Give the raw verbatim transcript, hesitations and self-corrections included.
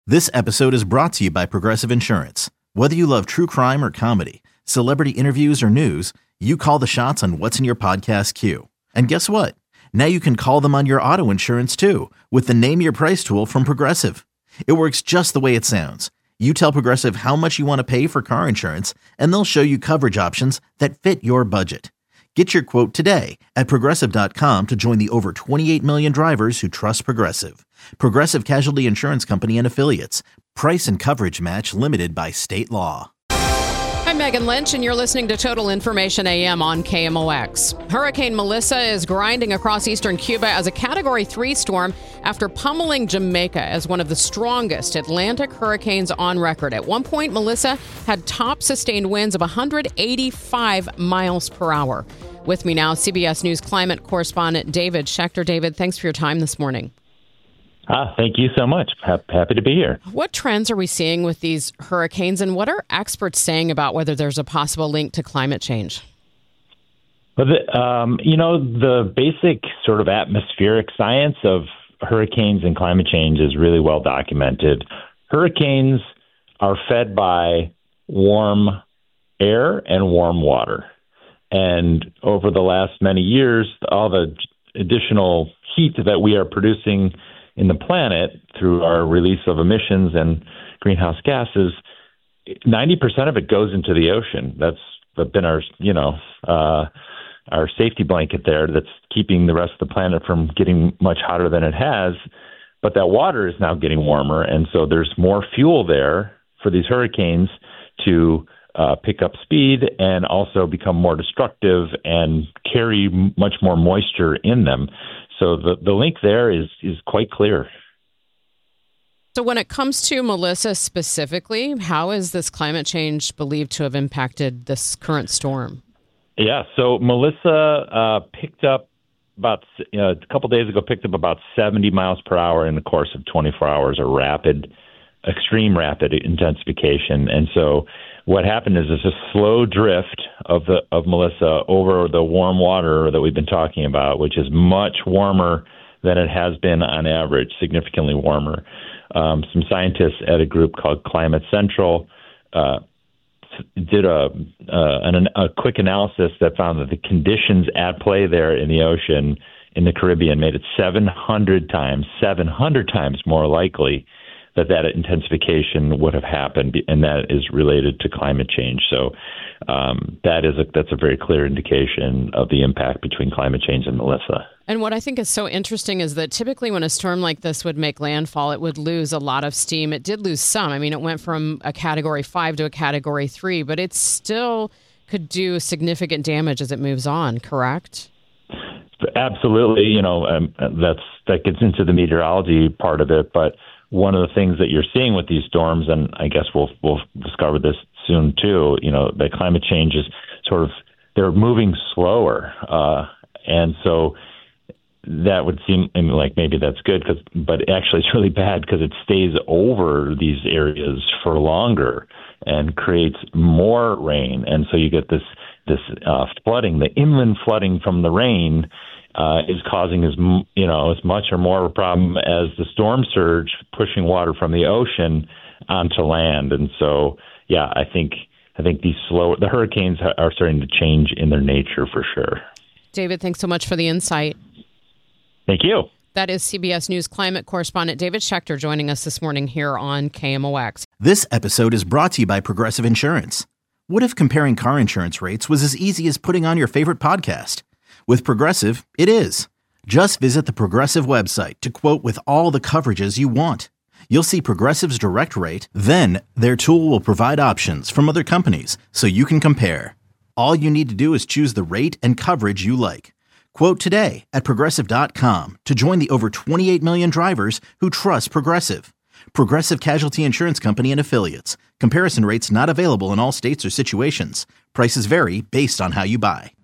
This episode is brought to you by Progressive Insurance. Whether you love true crime or comedy, celebrity interviews or news, you call the shots on what's in your podcast queue. And guess what? Now you can call them on your auto insurance too with the Name Your Price tool from Progressive. It works just the way it sounds. You tell Progressive how much you want to pay for car insurance, and they'll show you coverage options that fit your budget. Get your quote today at Progressive dot com to join the over twenty-eight million drivers who trust Progressive. Progressive Casualty Insurance Company and Affiliates. Price and coverage match limited by state law. I'm Megan Lynch, and you're listening to Total Information A M on K M O X. Hurricane Melissa is grinding across eastern Cuba as a Category three storm after pummeling Jamaica as one of the strongest Atlantic hurricanes on record. At one point, Melissa had top sustained winds of one hundred eighty-five miles per hour. With me now, C B S News climate correspondent David Schechter. David, thanks for your time this morning. Ah, thank you so much. Happy to be here. What trends are we seeing with these hurricanes, and what are experts saying about whether there's a possible link to climate change? Well, the, um, you know, the basic sort of atmospheric science of hurricanes and climate change is really well documented. Hurricanes are fed by warm air and warm water. And over the last many years, all the additional heat that we are producing in the planet through our release of emissions and greenhouse gases, ninety percent of it goes into the ocean. That's been our, you know, uh, our safety blanket there that's keeping the rest of the planet from getting much hotter than it has. But that water is now getting warmer, and so there's more fuel there for these hurricanes to uh, pick up speed and also become more destructive and carry much more moisture in them. So the, the link there is is quite clear. So when it comes to Melissa specifically, how is this climate change believed to have impacted this current storm? Yeah, so Melissa uh, picked up about you know, a couple days ago, picked up about seventy miles per hour in the course of twenty-four hours, a rapid, extreme rapid intensification. And so what happened is there's a slow drift of the of Melissa over the warm water that we've been talking about, which is much warmer than it has been on average, significantly warmer. Um, some scientists at a group called Climate Central uh, did a, uh, an, a quick analysis that found that the conditions at play there in the ocean in the Caribbean made it seven hundred times, seven hundred times more likely that that intensification would have happened, and that is related to climate change. So um, that is a, that's a very clear indication of the impact between climate change and Melissa. And what I think is so interesting is that typically when a storm like this would make landfall, it would lose a lot of steam. It did lose some. I mean, it went from a Category five to a Category three, but it still could do significant damage as it moves on, correct? Absolutely. You know, um, that's that gets into the meteorology part of it, but one of the things that you're seeing with these storms, and I guess we'll we'll discover this soon too, you know, that climate change is sort of, they're moving slower. Uh, and so that would seem I mean, like maybe that's good, cause, but actually it's really bad because it stays over these areas for longer and creates more rain. And so you get this, this uh, flooding, the inland flooding from the rain Uh, is causing as you know as much or more of a problem as the storm surge pushing water from the ocean onto land. And so, yeah, I think I think these slow the hurricanes are starting to change in their nature for sure. David, thanks so much for the insight. Thank you. That is C B S News climate correspondent David Schechter joining us this morning here on K M O X. This episode is brought to you by Progressive Insurance. What if comparing car insurance rates was as easy as putting on your favorite podcast? With Progressive, it is. Just visit the Progressive website to quote with all the coverages you want. You'll see Progressive's direct rate, then their tool will provide options from other companies so you can compare. All you need to do is choose the rate and coverage you like. Quote today at Progressive dot com to join the over twenty-eight million drivers who trust Progressive. Progressive Casualty Insurance Company and Affiliates. Comparison rates not available in all states or situations. Prices vary based on how you buy.